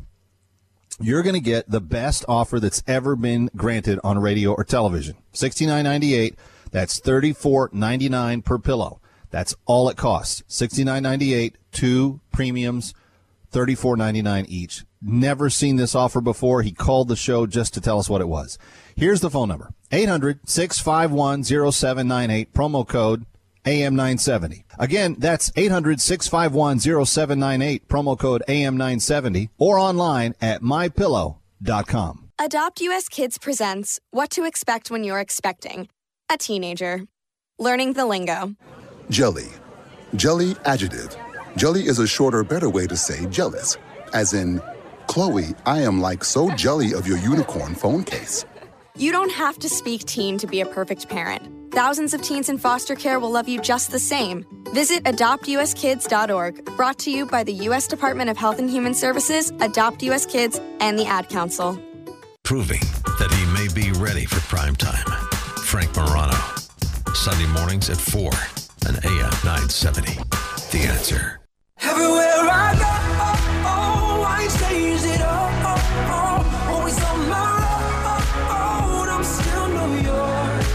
you're going to get the best offer that's ever been granted on radio or television. sixty-nine ninety-eight. That's thirty-four ninety-nine per pillow. That's all it costs. sixty-nine ninety-eight, two premiums, thirty-four ninety-nine each. Never seen this offer before. He called the show just to tell us what it was. Here's the phone number. eight hundred, six five one, oh seven nine eight. Promo code A M nine seventy. Again, that's eight hundred, six five one, oh seven nine eight. Promo code A M nine seventy. Or online at my pillow dot com. Adopt U S Kids presents What to Expect When You're Expecting a Teenager. Learning the lingo. Jelly. Jelly adjective. Jelly is a shorter, better way to say jealous. As in, Chloe, I am like so jelly of your unicorn phone case. You don't have to speak teen to be a perfect parent. Thousands of teens in foster care will love you just the same. Visit adopt u s kids dot org, brought to you by the U S Department of Health and Human Services, Adopt U S Kids, and the Ad Council. Proving that he may be ready for prime time. Frank Morano. Sunday mornings at four on A M nine seventy. The Answer. Everywhere I go, oh, oh, I change it all, oh, oh, always on my road, I'm still New York. He is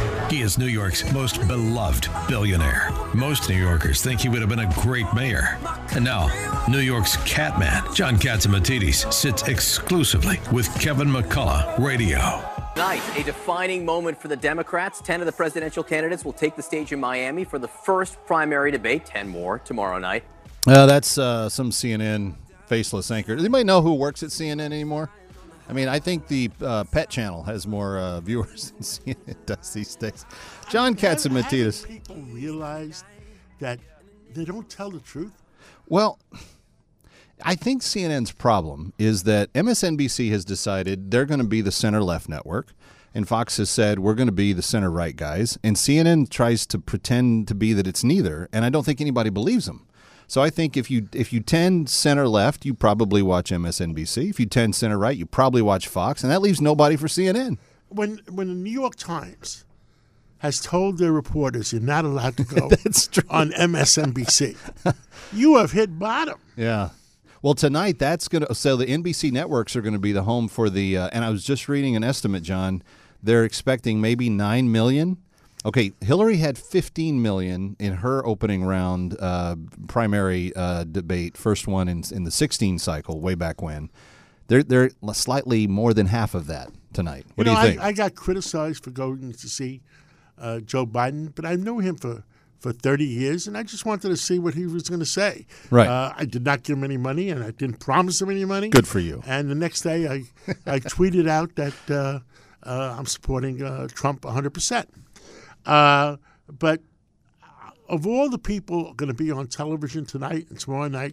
is New York's most beloved billionaire. Most New Yorkers think he would have been a great mayor. And now, New York's Catman, John Catsimatidis, sits exclusively with Kevin McCullough Radio. Tonight, a defining moment for the Democrats. Ten of the presidential candidates will take the stage in Miami for the first primary debate. Ten more tomorrow night. Uh, that's uh, some C N N faceless anchor. Does anybody know who works at C N N anymore? I mean, I think the uh, Pet Channel has more uh, viewers than C N N does these days. John Catsimatidis. People realize that they don't tell the truth. Well, I think C N N's problem is that M S N B C has decided they're going to be the center-left network, and Fox has said we're going to be the center-right guys, and C N N tries to pretend to be that it's neither, and I don't think anybody believes them. So I think if you if you tend center-left, you probably watch M S N B C. If you tend center-right, you probably watch Fox, and that leaves nobody for C N N. When when the New York Times has told their reporters you're not allowed to go on M S N B C, you have hit bottom. Yeah. Well, tonight that's going to – so the N B C networks are going to be the home for the uh, – and I was just reading an estimate, John. They're expecting maybe nine million. Okay, Hillary had fifteen million in her opening round uh, primary uh, debate, first one in, in the sixteen cycle way back when. They're, they're slightly more than half of that tonight. What you do know, you think? I, I got criticized for going to see uh, Joe Biden, but I knew him for – for thirty years, and I just wanted to see what he was going to say. Right. Uh, I did not give him any money, and I didn't promise him any money. Good for you. And the next day, I, I tweeted out that uh, uh, I'm supporting uh, Trump one hundred percent. Uh, but of all the people going to be on television tonight and tomorrow night,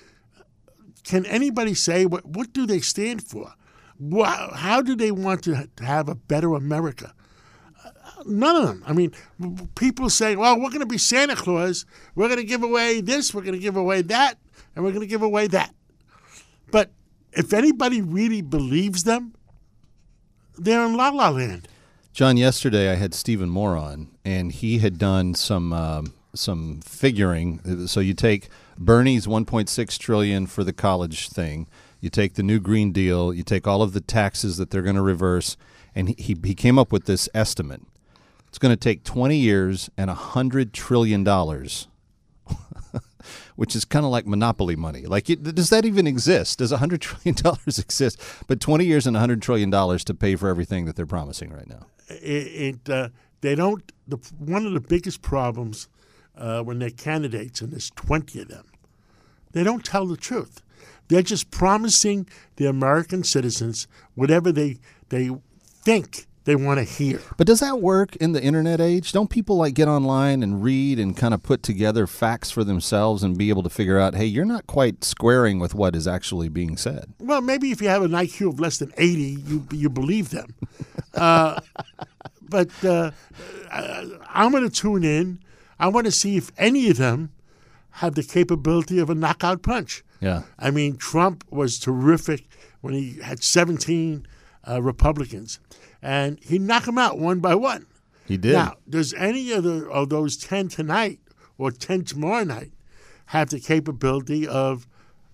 can anybody say, what, what do they stand for? How do they want to have a better America? None of them. I mean, people say, well, we're going to be Santa Claus. We're going to give away this. We're going to give away that. And we're going to give away that. But if anybody really believes them, they're in La La Land. John, yesterday I had Stephen Moore on, and he had done some um, some figuring. So you take Bernie's one point six trillion dollars for the college thing. You take the new Green Deal. You take all of the taxes that they're going to reverse. And he, he came up with this estimate. It's going to take twenty years and one hundred trillion dollars, which is kind of like monopoly money. Like, it, does that even exist? Does one hundred trillion dollars exist? But twenty years and one hundred trillion dollars to pay for everything that they're promising right now. It, it uh, they don't. The, one of the biggest problems uh, when they're candidates, and there's twenty of them, they don't tell the truth. They're just promising the American citizens whatever they they think they want to hear. But does that work in the internet age? Don't people like get online and read and kind of put together facts for themselves and be able to figure out, hey, you're not quite squaring with what is actually being said? Well, maybe if you have an I Q of less than eighty, you you believe them. uh, but uh, I'm going to tune in. I want to see if any of them have the capability of a knockout punch. Yeah. I mean, Trump was terrific when he had seventeen uh, Republicans. And he'd knock them out one by one. He did. Now, does any of, the, of those ten tonight or ten tomorrow night have the capability of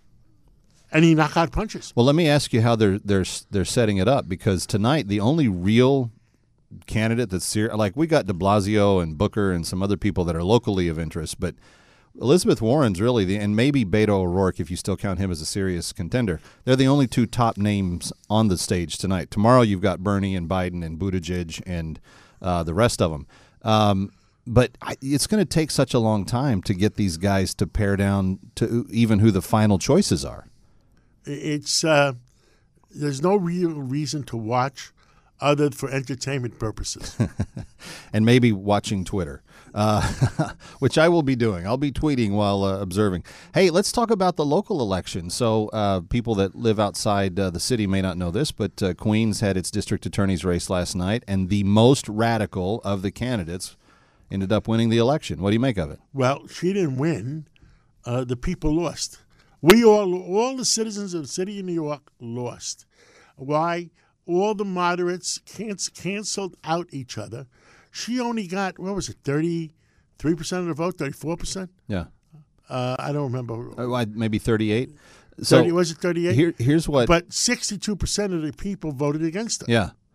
any knockout punches? Well, let me ask you how they're they're they're setting it up, because tonight the only real candidate that's serious, like we got de Blasio and Booker and some other people that are locally of interest, but Elizabeth Warren's really the, and maybe Beto O'Rourke, if you still count him as a serious contender, they're the only two top names on the stage tonight. Tomorrow you've got Bernie and Biden and Buttigieg and uh, the rest of them. Um, but I, it's going to take such a long time to get these guys to pare down to even who the final choices are. It's uh, there's no real reason to watch other for entertainment purposes. And maybe watching Twitter, uh, which I will be doing. I'll be tweeting while uh, observing. Hey, let's talk about the local election. So uh, people that live outside uh, the city may not know this, but uh, Queens had its district attorney's race last night, and the most radical of the candidates ended up winning the election. What do you make of it? Well, she didn't win. Uh, the people lost. We all, all the citizens of the city of New York lost. Why? All the moderates canc- canceled out each other. She only got, what was it, thirty-three percent of the vote, thirty-four percent? Yeah. Uh, I don't remember. Uh, maybe thirty-eight? So thirty, was it thirty-eight? Here, here's what. But sixty-two percent of the people voted against her. Yeah.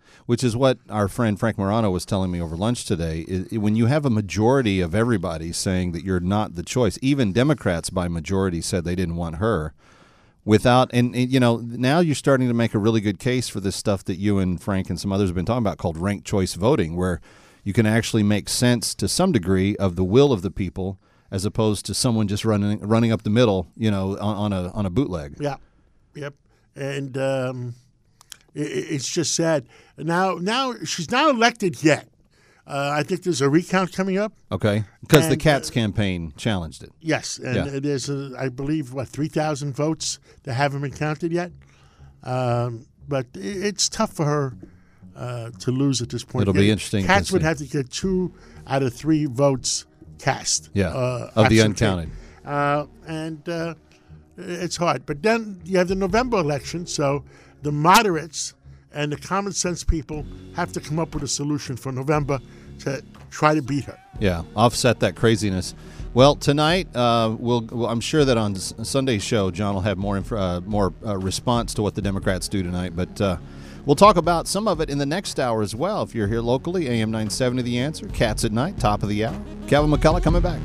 which is what our friend Frank Morano was telling me over lunch today. Is when you have a majority of everybody saying that you're not the choice, even Democrats by majority said they didn't want her. Without and, and you know now you're starting to make a really good case for this stuff that you and Frank and some others have been talking about called ranked choice voting, where you can actually make sense to some degree of the will of the people, as opposed to someone just running running up the middle, you know, on, on a on a bootleg. Yeah, yep, and um, it, it's just sad. Now, now she's not elected yet. Uh, I think there's a recount coming up. Okay, because the And, Katz uh, campaign challenged it. Yes, and Yeah. there's, a, I believe, what three thousand votes that haven't been counted yet. Um, but i- it's tough for her uh, to lose at this point. It'll be interesting to Katz would see. have to get two out of three votes cast. Yeah, uh, of the absentee. uncounted. Uh, and uh, it's hard. But then you have the November election, so the moderates and the common sense people have to come up with a solution for November to try to beat her. Yeah, offset that craziness. Well, tonight, uh, we'll, well, I'm sure that on S- Sunday's show, John will have more inf- uh, more uh, response to what the Democrats do tonight. But uh, we'll talk about some of it in the next hour as well. If you're here locally, A M nine seventy The Answer, Cats at Night, top of the hour. Kevin McCullough coming back.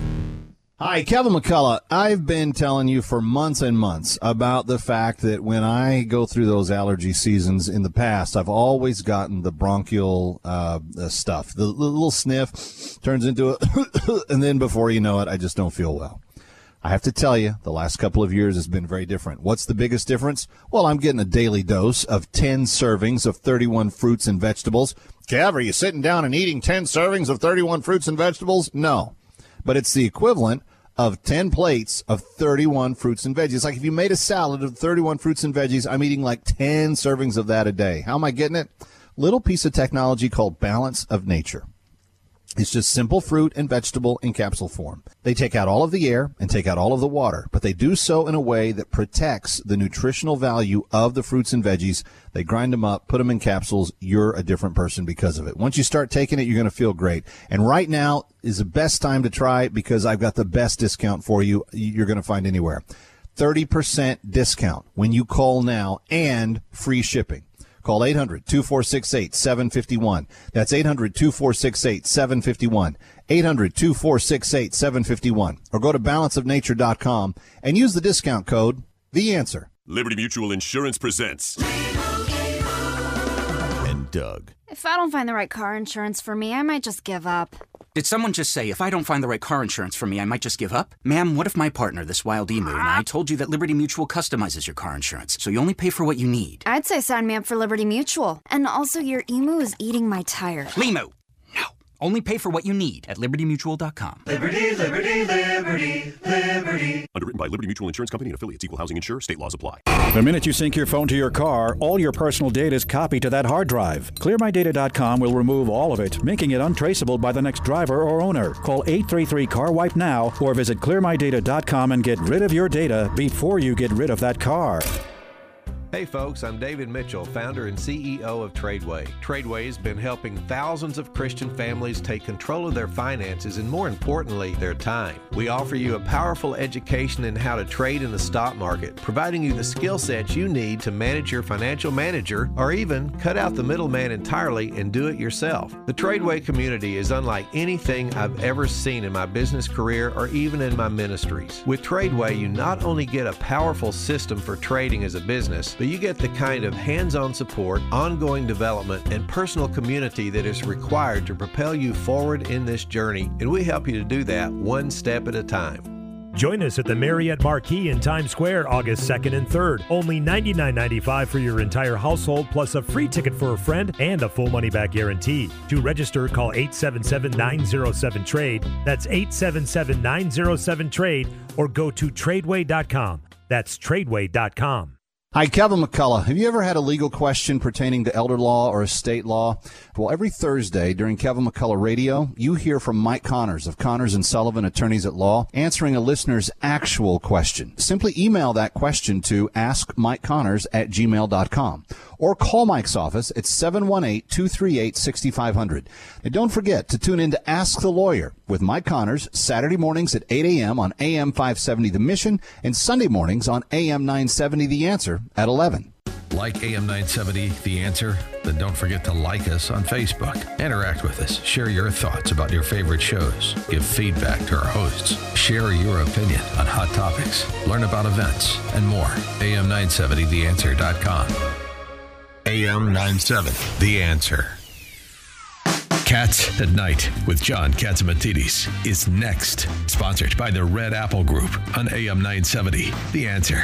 Hi, Kevin McCullough. I've been telling you for months and months about the fact that when I go through those allergy seasons in the past, I've always gotten the bronchial uh, uh, stuff. The little sniff turns into a, and then before you know it, I just don't feel well. I have to tell you, the last couple of years has been very different. What's the biggest difference? Well, I'm getting a daily dose of ten servings of thirty-one fruits and vegetables. Kev, are you sitting down and eating ten servings of thirty-one fruits and vegetables? No. But it's the equivalent of ten plates of thirty-one fruits and veggies. Like if you made a salad of thirty-one fruits and veggies, I'm eating like ten servings of that a day. How am I getting it? Little piece of technology called Balance of Nature. It's just simple fruit and vegetable in capsule form. They take out all of the air and take out all of the water, but they do so in a way that protects the nutritional value of the fruits and veggies. They grind them up, put them in capsules. You're a different person because of it. Once you start taking it, you're going to feel great. And right now is the best time to try it because I've got the best discount for you you're going to find anywhere. thirty percent discount when you call now and free shipping. Call eight hundred, two four six eight, seven five one. That's eight hundred, two four six eight, seven five one. eight hundred, two four six eight, seven five one. Or go to balance of nature dot com and use the discount code The Answer. Liberty Mutual Insurance presents. And Doug. If I don't find the right car insurance for me, I might just give up. Did someone just say, if I don't find the right car insurance for me, I might just give up? Ma'am, what if my partner, this wild emu, and I told you that Liberty Mutual customizes your car insurance, so you only pay for what you need? I'd say sign me up for Liberty Mutual. And also, your emu is eating my tire. Lemu! No. Only pay for what you need at liberty mutual dot com. Liberty, liberty, liberty, liberty. Underwritten by Liberty Mutual Insurance Company and affiliates. Equal housing insurer. State laws apply. The minute you sync your phone to your car, all your personal data is copied to that hard drive. clear my data dot com will remove all of it, making it untraceable by the next driver or owner. Call eight three three, C A R wipe now or visit clear my data dot com and get rid of your data before you get rid of that car. Hey folks, I'm David Mitchell, founder and C E O of Tradeway. Tradeway has been helping thousands of Christian families take control of their finances and, more importantly, their time. We offer you a powerful education in how to trade in the stock market, providing you the skill sets you need to manage your financial manager or even cut out the middleman entirely and do it yourself. The Tradeway community is unlike anything I've ever seen in my business career or even in my ministries. With Tradeway, you not only get a powerful system for trading as a business, but you get the kind of hands-on support, ongoing development, and personal community that is required to propel you forward in this journey, and we help you to do that one step at a time. Join us at the Marriott Marquis in Times Square August second and third. Only ninety-nine ninety-five for your entire household, plus a free ticket for a friend and a full money-back guarantee. To register, call eight seven seven, nine zero seven, trade. That's eight seven seven, nine zero seven, trade, or go to tradeway dot com. That's tradeway dot com. Hi, Kevin McCullough. Have you ever had a legal question pertaining to elder law or estate law? Well, every Thursday during Kevin McCullough Radio, you hear from Mike Connors of Connors and Sullivan Attorneys at Law, answering a listener's actual question. Simply email that question to ask mike connors at gmail dot com or call Mike's office at seven one eight, two three eight, six five zero zero. And don't forget to tune in to Ask the Lawyer with Mike Connors Saturday mornings at eight a.m. on A M five seventy The Mission and Sunday mornings on A M nine seventy The Answer at eleven. Like A M nine seventy, The Answer? Then don't forget to like us on Facebook. Interact with us. Share your thoughts about your favorite shows. Give feedback to our hosts. Share your opinion on hot topics. Learn about events and more. A M nine seventy the answer dot com. A M nine seventy, The Answer. Cats at Night with John Catsimatidis is next. Sponsored by the Red Apple Group on A M nine seventy, The Answer.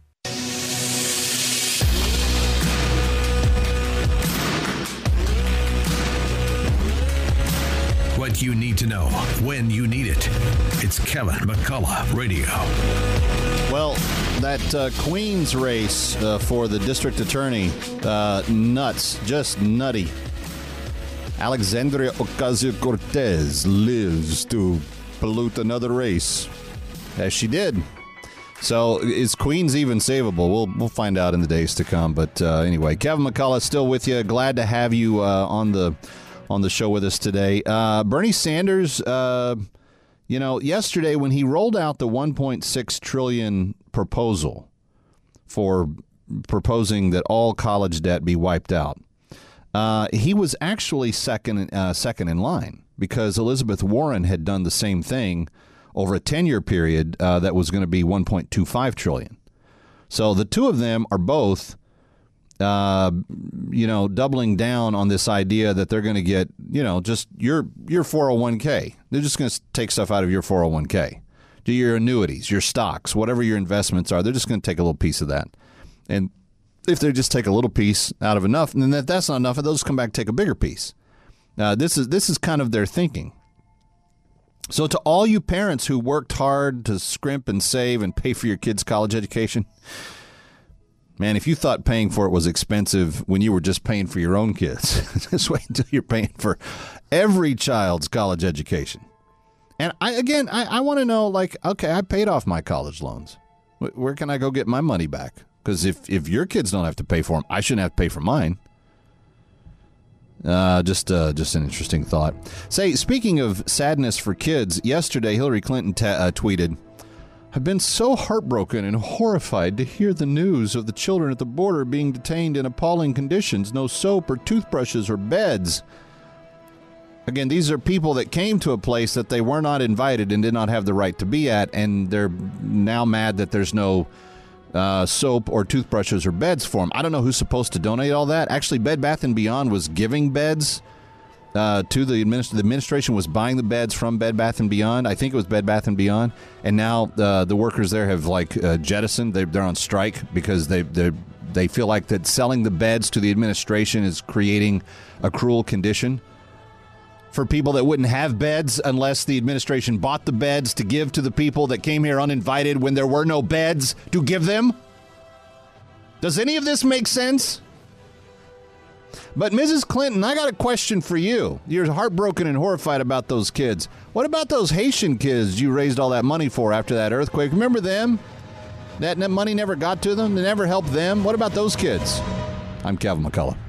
What you need to know when you need it. It's Kevin McCullough Radio. Well, that uh, Queens race uh, for the district attorney, uh, nuts, just nutty. Alexandria Ocasio-Cortez lives to pollute another race, as she did. So is Queens even savable? We'll we'll find out in the days to come. But uh, anyway, Kevin McCullough still with you. Glad to have you uh, on the on the show with us today. Uh, Bernie Sanders, uh, you know, yesterday when he rolled out the one point six trillion dollars proposal for proposing that all college debt be wiped out, uh, he was actually second uh, second in line because Elizabeth Warren had done the same thing over a ten-year period uh, that was going to be one point two five trillion dollars. So the two of them are both Uh, you know, doubling down on this idea that they're going to get, you know, just your your four oh one k. They're just going to take stuff out of your four oh one k. Do your annuities, your stocks, whatever your investments are, they're just going to take a little piece of that. And if they just take a little piece out of enough, and then if that's not enough, they'll just come back and take a bigger piece. Uh, this is this is kind of their thinking. So to all you parents who worked hard to scrimp and save and pay for your kids' college education, man, if you thought paying for it was expensive when you were just paying for your own kids, just wait until you're paying for every child's college education. And I again, I, I want to know, like, okay, I paid off my college loans. Where can I go get my money back? Because if, if your kids don't have to pay for them, I shouldn't have to pay for mine. Uh, just uh, just an interesting thought. Say, speaking of sadness for kids, yesterday Hillary Clinton ta- uh, tweeted, "I've been so heartbroken and horrified to hear the news of the children at the border being detained in appalling conditions, no soap or toothbrushes or beds." Again, these are people that came to a place that they were not invited and did not have the right to be at, and they're now mad that there's no uh, soap or toothbrushes or beds for them. I don't know who's supposed to donate all that. Actually, Bed Bath and Beyond was giving beds Uh, to the administration. The administration was buying the beds from Bed Bath and Beyond. I think it was Bed Bath and Beyond, and now uh, the workers there have like uh, jettisoned. They're, they're on strike because they they they feel like that selling the beds to the administration is creating a cruel condition for people that wouldn't have beds unless the administration bought the beds to give to the people that came here uninvited when there were no beds to give them. Does any of this make sense? But Missus Clinton, I got a question for you. You're heartbroken and horrified about those kids. What about those Haitian kids you raised all that money for after that earthquake? Remember them? That money never got to them? They never helped them? What about those kids? I'm Kevin McCullough.